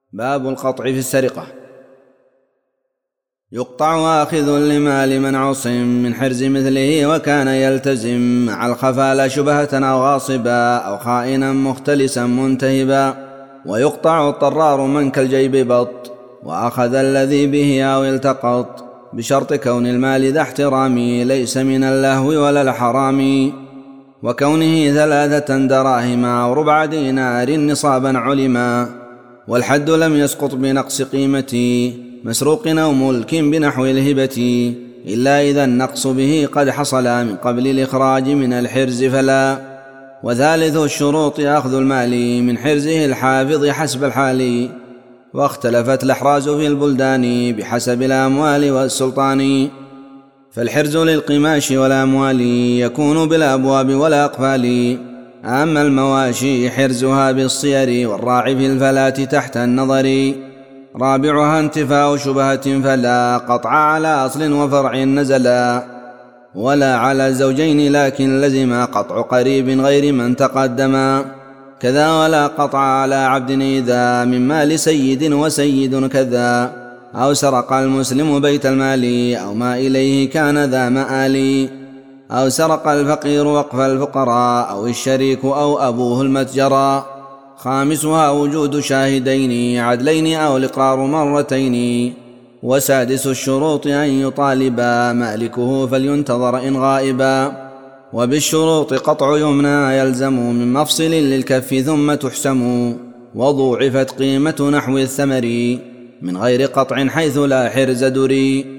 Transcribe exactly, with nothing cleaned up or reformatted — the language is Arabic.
باب القطع في السرقة. يقطع آخذ لمال من عصم من حرز مثله وكان يلتزم مع الخفا لا شبهة أو غاصبا أو خائنا مختلسا منتهبا. ويقطع الطرار من كالجيب بط وأخذ الذي به أو التقط بشرط كون المال ذا احترامي ليس من اللهو ولا الحرام، وكونه ثلاثة دراهم أو ربع دينار نصابا علما، والحد لم يسقط بنقص قيمة مسروق أو ملك بنحو الهبة إلا إذا النقص به قد حصل من قبل الإخراج من الحرز فلا. وثالث الشروط أخذ المال من حرزه الحافظ حسب الحال، واختلفت الأحراز في البلدان بحسب الأموال والسلطان. فالحرز للقماش والأموال يكون بالأبواب والأقفال، أما المواشي حرزها بالصير والراعي في الفلاة تحت النظر. رابعها انتفاء شبهة فلا قطع على أصل وفرع نزلا، ولا على زوجين لكن لزم قطع قريب غير من تقدما. كذا ولا قطع على عبد إذا من مال سيد وسيد كذا، أو سرق المسلم بيت المال أو ما إليه كان ذا مآل، أو سرق الفقير وقف الفقراء أو الشريك أو أبوه المتجرى. خامسها وجود شاهدين عدلين أو الإقرار مرتين. وسادس الشروط أن يطالبا مالكه فلينتظر إن غائبا. وبالشروط قطع يمنى يلزم من مفصل للكف ثم تحسم، وضوعفت قيمة نحو الثمر من غير قطع حيث لا حرز دري.